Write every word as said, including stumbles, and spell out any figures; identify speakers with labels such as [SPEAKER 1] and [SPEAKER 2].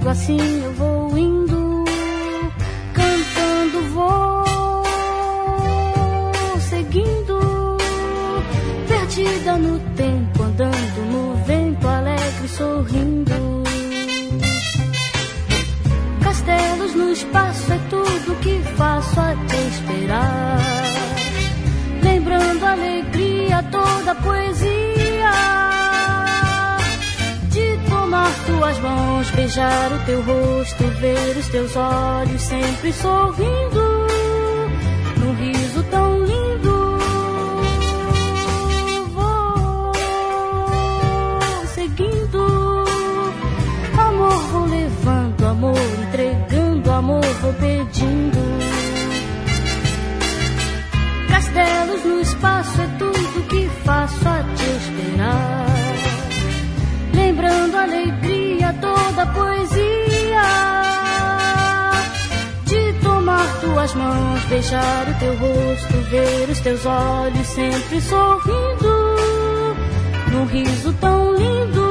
[SPEAKER 1] sorrindo, assim eu vou indo, cantando vou, seguindo, perdida no tempo, andando no vento, alegre sorrindo. Castelos no espaço é tudo que faço a te esperar, lembrando a alegria, toda a poesia de tomar tuas mãos, beijar o teu rosto, ver os teus olhos sempre sorrindo, num riso tão lindo. Vou seguindo, amor vou levando, amor entregando, amor vou pedindo. Castelos no espaço é tudo que faço a te esperar, lembrando a alegria, toda a poesia de tomar tuas mãos, beijar o teu rosto, ver os teus olhos sempre sorrindo, num riso tão lindo.